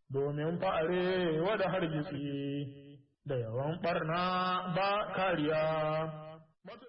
domin fa'are wada hargitsi da yawan ɓarna ba kariya.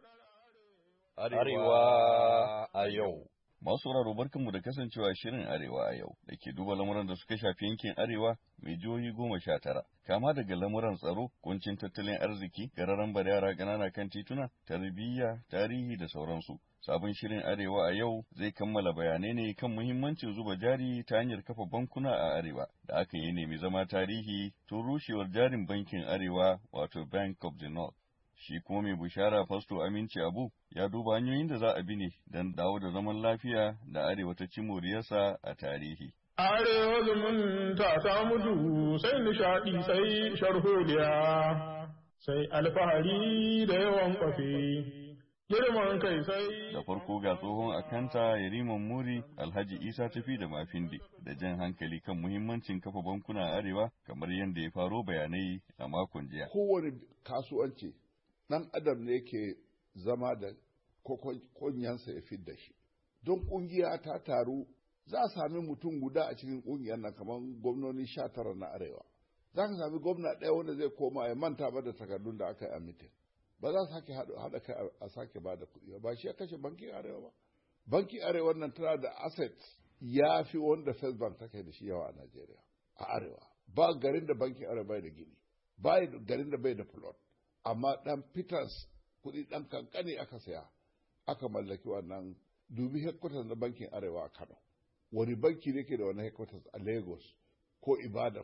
Arewa a yau. Masu sauraro barkanmu da kasancewa shirin Arewa a yau da ke duba lamuran da suka shafi yankin Arewa mai jihohi 19, kama daga lamuran tsaro, kuncin tattalin arziki, gararan bar yara ƙanana kan tituna, tarbiyya, tarihi da sauransu. Sabon shirin Arewa a yau zai kammala bayanai ne kan muhimmancin zuba jari ta hanyar kafa bankuna a Arewa da aka yi nemi zama tarihi tun rushewar jarin bankin Arewa wato Bank of the North. Shi kuma mai bishara Fasto Aminci Abu ya duba hanyoyin da za a bi ne don dawo da zaman lafiya da Arewa ta ci moriyarsa a tarihi. Arewa zumunta ta mutu sai nishaɗi sai sharholiya sai alfahari da yawan kwafe. Girman kai sai. Da farko ga tsohon akanta Yariman Muri Alhaji Isa Tafi da Mafindi da jan hankali kan muhimmancin kafa bankuna a Arewa kamar yadda ya faro bayanai a makon jiya. Kowane kasuwanci ɗan adam ne ke zama da kunyansa ya fidda shi. Don ƙungiya ta taru za a sami mutum guda a cikin ƙungiyar nan kamar gwamnoni 19 na Arewa. Za ka sami gwamna ɗaya wanda zai koma ya manta ba da takardun da aka yi a mitin. Ba za su sake haɗa kai a sake ba da kuɗi ba shi ya kashe bankin Arewa ba. Bankin Arewa nan tana da assets ya fi wanda First Bank take da shi yawa a Najeriya a Arewa. Ba garin da bankin Arewa bai da gini, ba garin da bai da plot. Amma ɗan Peters kuɗi ɗan kankani aka saya aka mallaki wannan. Dubi headquarters na bankin Arewa a Kano. Wani banki ne ke da wannan headquarters a Lagos ko Ibadan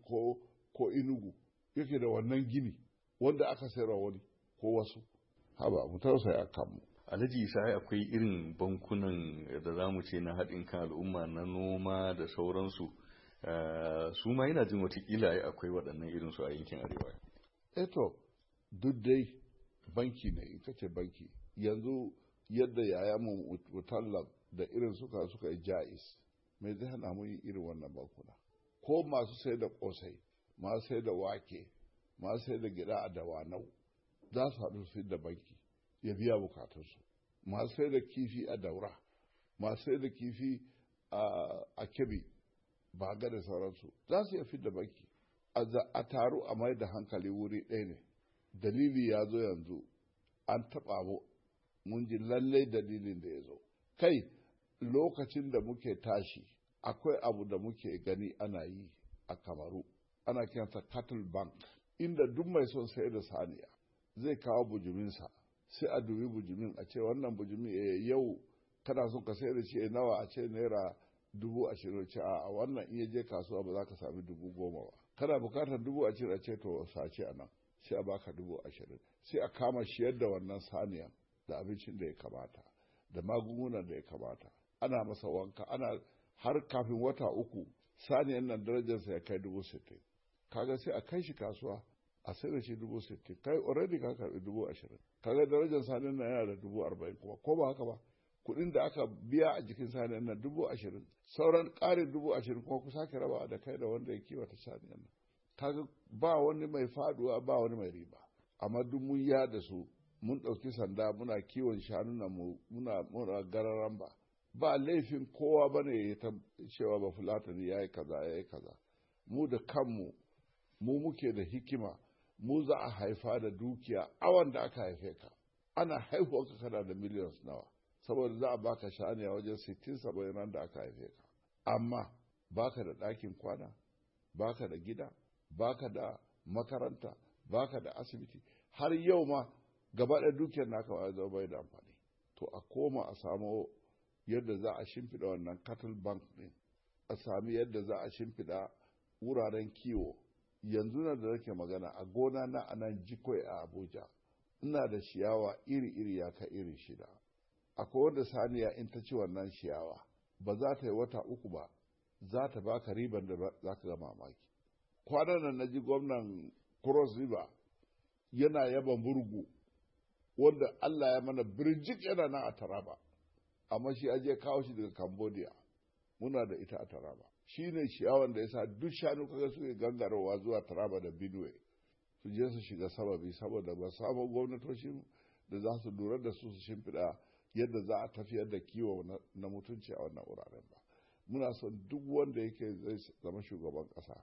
ko Enugu yake da wannan gini wanda aka sayarwa wani ko wasu. Haba mu tausaya kanmu. Alhaji Isa akwai irin bankunan da za mu ce na haɗin kan al'umma na noma da sauransu. Su ma yana jin watakila akwai waɗannan irinsu a yankin Arewa. Eto duk dai banki ne ita ce banki yanzu yadda yaya mu mutallab da irin suka yi jais mai zai hana mu yi irin wannan bankuna ko masu sai da kosai masu sai da wake masu sai da gida a dawanau za su haɗu su da banki ya biya bukatunsu masu sai da kifi a daura masu sai da kifi a kebbi ba ga da sauransu za su iya da banki a taru a mai da hankali wuri ɗaya ne. Dalili ya zo yanzu an taɓa mu mun ji lallai dalilin da ya zo kai lokacin da muke tashi akwai abu da muke gani ana yi a Kamaru ana kiransa cattle bank inda duk mai son sayar da saniya zai kawo bujuminsa sai a dubi bujumin a ce wannan bujumin yau kana son ka sayar da shi nawa a ce naira 20,000 ce a wannan iya je kasuwa ba za ka sami 10,000 ba kana bukatar 20,000 a ce to sace a nan sai a baka 20,000 sai a kama shiyar da wannan saniyan da abincin da ya kamata da magungunan da ya kamata ana masa wanka ana har kafin wata 3 saniyan nan darajarsa ya kai 60,000 kaga sai a kai shi kasuwa a sai da shi 60,000 kai already ka karbi 20,000 kaga darajar saniyan nan yana da 40,000 kuma ko ba haka ba kuɗin da aka biya a jikin saniyan nan 20,000 sauran ƙarin 20,000 kuma ku sake raba da kai da wanda ya kiwata saniyan nan kaga ba wani mai faduwa ba wani mai riba amma duk mun yada su mun ɗauki sanda muna kiwon shanun muna gararan ba laifin kowa bane ya ta cewa ba fulatani yayi kaza mu da kanmu mu muke da hikima mu za a haifa da dukiya awan da aka haife ka ana haihuwa ka kana da millions nawa saboda za a baka shaniya wajen 60-70 ran da aka haife ka amma baka da ɗakin kwana baka da gida baka da makaranta baka da asibiti har yau ma gaba da dukiyar naka ba zai bai da amfani to a koma a samu yadda za a shimfiɗa wannan cattle bank ɗin a sami yadda za a shimfiɗa wuraren kiwo yanzu na da nake magana a gona na a nan Jikoi a Abuja ina da ciyawa iri-iri ya ka iri 6 akwai wanda saniya in ta ci wannan ciyawa ba za ta yi wata 3 ba za ta baka riban da za ka ga mamaki. Kwanan nan na ji gwamnan Cross River yana yaban burgu wanda Allah ya mana birjik yana nan a Taraba amma shi aje kawo shi daga Cambodia muna da ita a Taraba shi ne ciyawan da ya sa duk shanu kaga suke gangarowa zuwa Taraba da Benue su je su shiga sababi saboda ba samu gwamnatoci da za su lura da su shimfiɗa yadda za a tafiyar da kiwo na mutunci a wannan wuraren ba muna son duk wanda yake zai zama shugaban ƙasa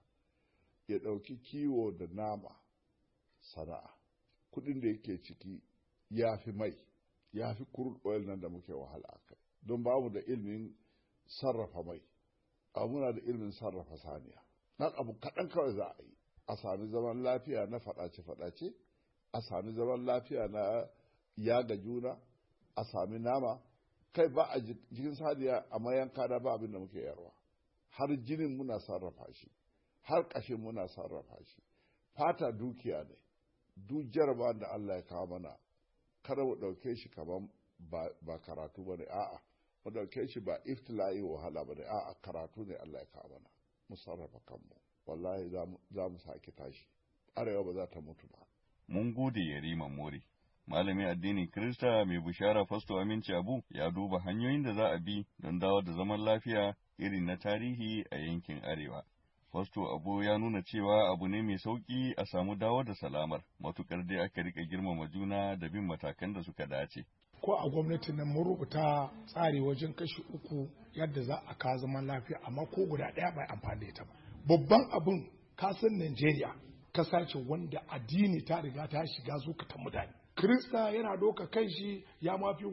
ya ɗauki kiwo da nama sana'a. Kuɗin da yake ciki ya fi mai, ya fi crude oil nan da muke wahala a kai, don babu da ilimin sarrafa mai, muna da ilimin sarrafa saniya. Nan abu kaɗan kawai za a yi, a sami zaman lafiya na faɗace-faɗace, a sami zaman lafiya na yaga juna, a sami nama, kai ba a jikin saniya a mayanka da ba abin da muke yarwa, har jinin muna sarrafa shi, har ƙashin muna sarrafa shi. Fata dukiya ne, duk jarabawan da Allah ya kawo mana, kada mu ɗauke shi kamar ba karatu ba ne, a'a, mu ɗauke shi ba iftila'i wahala ba ne, a'a, karatu ne Allah ya kawo mana, mu sarrafa kanmu, wallahi za mu sake tashi, arewa ba za ta mutu ba. Mun gode Yarima More. Malamin addinin Kirista mai bishara Fasto Aminci Abu ya duba hanyoyin da za a bi don dawo da zaman lafiya irin na tarihi a yankin Arewa. Fasto Abu ya nuna cewa abu ne mai sauƙi a samu dawo da salamar, matuƙar dai aka rika girmama juna da bin matakan da suka dace. Ko a gwamnatin nan mun rubuta tsari wajen kashi 3 yadda za a kawo zaman lafiya, amma ko guda ɗaya bai amfani da ita ba. Babban abin kasan Najeriya kasa ce wanda addini ta riga ta shiga zukatan mutane. Kirista yana doka kan shi ya mafi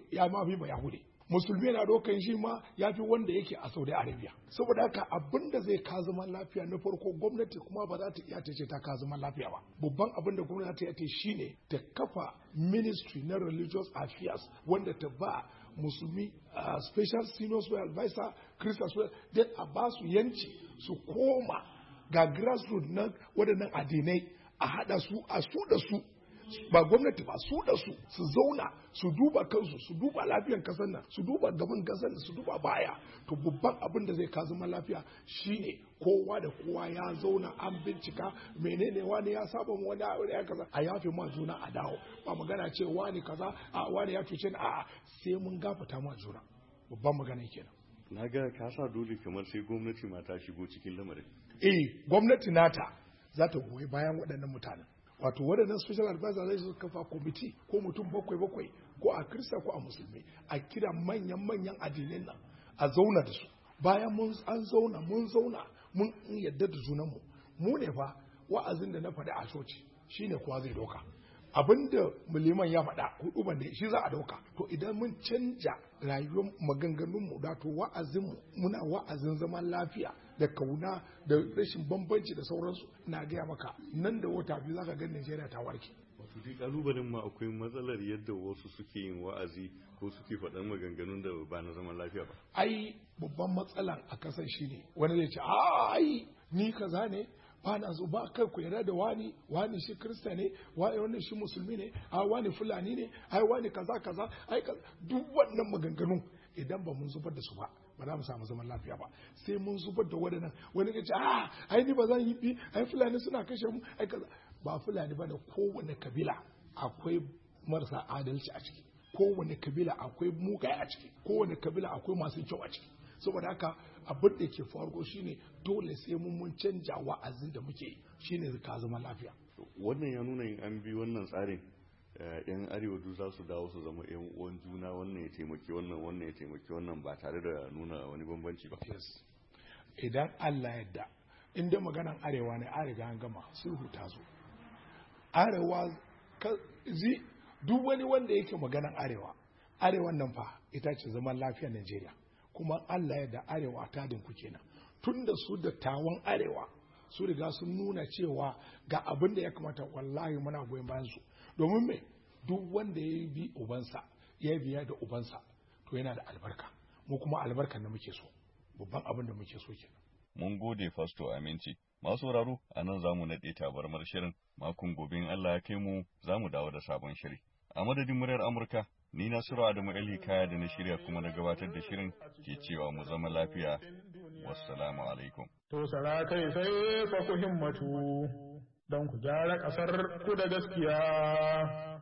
ba Yahudi. Musulmi yana dokan shi ma ya fi wanda yake a Saudi Arabia. Saboda haka abin da zai ka zaman lafiya na farko, gwamnati kuma ba za ta iya ta ce ta ka zaman lafiya ba. Babban abin da gwamnati ta iya shine ta kafa ministry na religious affairs wanda ta ba musulmi special senior advisor, Kirista don a ba su yanci su koma ga grassroots na waɗannan addinai, a haɗa su a su da su, ba gwamnati ba, su da su zauna su duba kansu, su duba lafiyan kasar nan, su duba gaban kasar nan, su duba baya. To babban abin da zai ka zama lafiya shine kowa da kowa ya zauna an bincika menene wani ya saba mu wani ya kaza, a yafe ma juna a dawo. Ba magana ce wani kaza a wani ya cuce ni, a sai mun gafata ma juna. Babban magana kenan. Na ga ka sa dole kamar sai gwamnati ma ta shigo cikin lamarin. Gwamnati nata za ta goyi bayan waɗannan mutanen. Wato waɗannan special advisor zai su kafa kwamiti ko mutum bakwai ko a Kirista ko a Musulmi, a kira manyan addinai nan a zauna da su. Bayan mun zauna mun yadda da junanmu, mu ne fa wa'azin da na faɗi a coci shine kowa zai dauka. Abinda liman ya faɗa hudu ne shi za a dauka. To idan mun canja rayuwar maganganunmu da to wa'azinmu muna wa'azin zaman lafiya da kauna da rashin bambanci da sauransu, na gaya maka nan da wata biyu zaka ga Najeriya ta warke. Wato dai kalubalen ma akwai matsalar yadda wasu suke yin wa'azi ko suke faɗan maganganun da ba na zaman lafiya ba. Ai babban matsalan a kasar shine wani zai ce ai ni kaza ne, ba na zo ba kai ku yarda da wani shi Kirista ne, wani shi Musulmi ne, wani Fulani ne, wani kaza ai duk wannan maganganu idan ba mun zubar da su ba za mu samu zaman lafiya ba. Sai mun zubar da waɗannan, wani ya ce ai ni ba zan yi bi, ai Fulani suna kashe mu, ai kaza. Ba Fulani ba da kowane kabila akwai marasa adalci a ciki, kowane kabila akwai mugaye a ciki, kowane kabila akwai masu kyau a ciki. Saboda haka abin da ke faruwa shine dole sai mun canja wa'azin da muke shine ka zama lafiya. Wannan ya nuna in an bi wannan tsarin yan arewa duk za su dawo su zama yan uwan juna, wannan ya taimaki wannan ya taimaki wannan ba tare da nuna wani bambanci ba. Yes. Idan Allah yadda inda maganan arewa ne an riga an gama, sulhu ta zo. Arewa duk wani wanda yake maganan arewan nan fa ita ce zaman lafiyar Najeriya. Kuma Allah ya da arewa ta dinku kenan. Tun da su dattawan arewa su riga sun nuna cewa ga abin da ya kamata, wallahi muna goyon bayan su. Domin me, duk wanda ya bi ubansa ya biya da ubansa to yana da albarka. Mu kuma albarkan da muke so, babban abin da muke so kenan. Mun gode Fasto Aminci. Masu sauraro, a nan za mu naɗe tabarmar shirin. Makon gobe in Allah ya kai mu za mu dawo da sabon shiri. A madadin muryar Amurka, ni Nasiru Adamu Kaya da na shirya kuma na gabatar da shirin ke cewa mu zama lafiya. Wassalamu alaikum. To sara kai sai fa ku himmatu don ku gyara ƙasar ku da gaskiya.